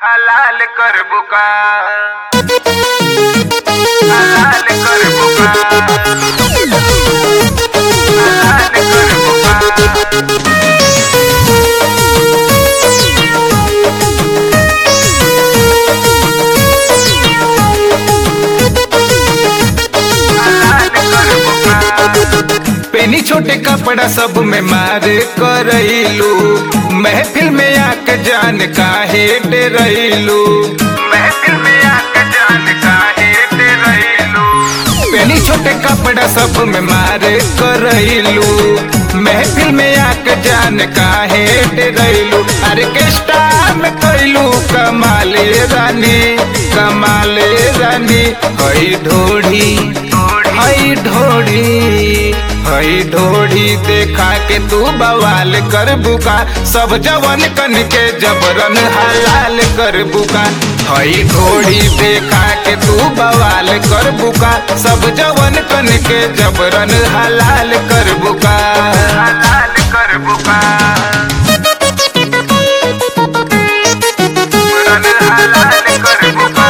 हलाल कर बुका हलाल कर बुका हलाल कर बुका पेनी छोटे कपड़ा सब में मारे करैलू महफिल में आके जान काहे डरैलू महफिल में आके जान काहे डरैलू पेनी छोटे कपड़ा सब में मारे करैलू महफिल में आके जान काहे डरैलू अरे केस्टा में कैलू कमाले रानी हई ढोढ़ी हई ढोढ़ी देखा के तू बवाल कर बुका सब जवन कन के जबरन हलाल कर बुका हई ढोढ़ी देखा के तू बवाल कर बुका सब जवन कन के जबरन हलाल कर बुका हलाल कर बुका जबरन हलाल कर बुका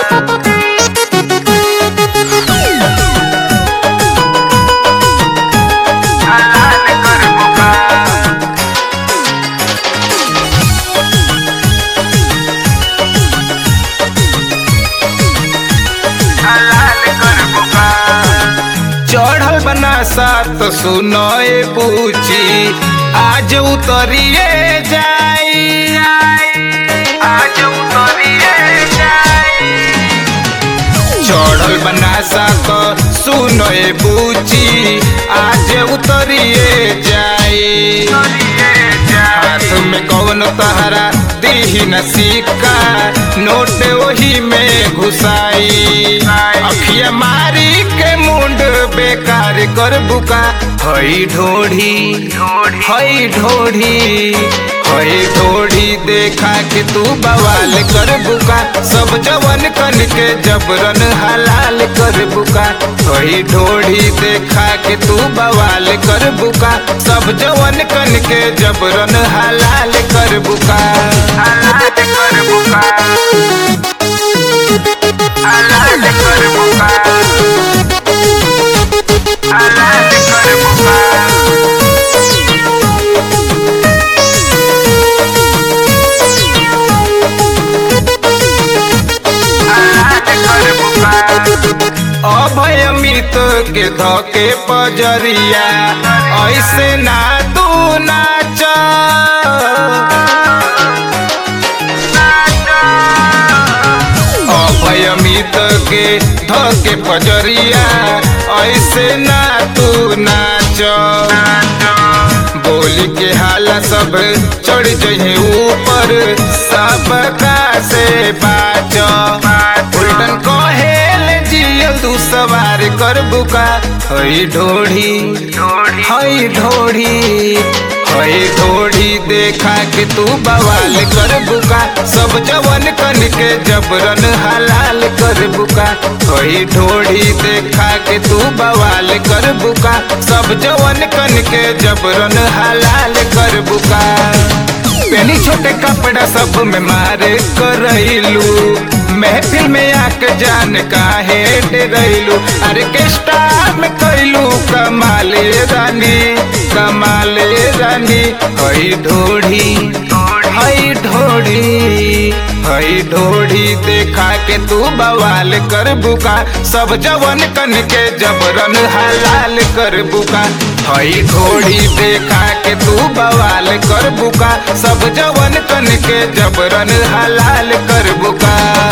चढ़ल बना सात सुनो ए पूछी आज उतरिए जाई आज उतरिए जाई चढ़ल बना सात सुनो ए पूछी आज उतरिए जाई हाथ में कौन तहरा दीही न सिक्का नोट वही में घुसाई अखिया मारी के मुंड बेकार कर बुका हई ढोढ़ी देखा के तू बवाल कर बुका सब जवन कन के जबरन हलाल कर बुका हई ढोढ़ी देखा के तू बवाल कर बुका सब जवन कन के जबरन हलाल कर बुका हलाल कर बुका हलाल कर बुका हलाल कर बुका अभय अमित के धके पजरिया ऐसे ना तू नाच अभय अमित के धके पजरिया ऐसे ना तू नाच बोली के हाला सब चढ़ जहे ऊपर सबका से बाच उल्टन कहेल जियल तू सवार कर बुका हई ढोढ़ी देखा के तू बवाल कर बुका सब जवन कन के जबरन हलाल कर बुका हई ढोढ़ी देखा के तू बवाल कर बुका सब जवन कन के जबरन हलाल कर बुका पेनी छोटे कपड़ा सब में मारे करैलू महफिल में आके जान काहे डरैलू अरे केस्टा में कैलू कमाले रानी हई ढोढ़ी देखा के तू बवाल कर बुका सब जवन कन के जबरन हलाल कर बुका हई ढोढ़ी देखा के तू बवाल कर बुका सब जवन कन के जबरन हलाल कर बुका।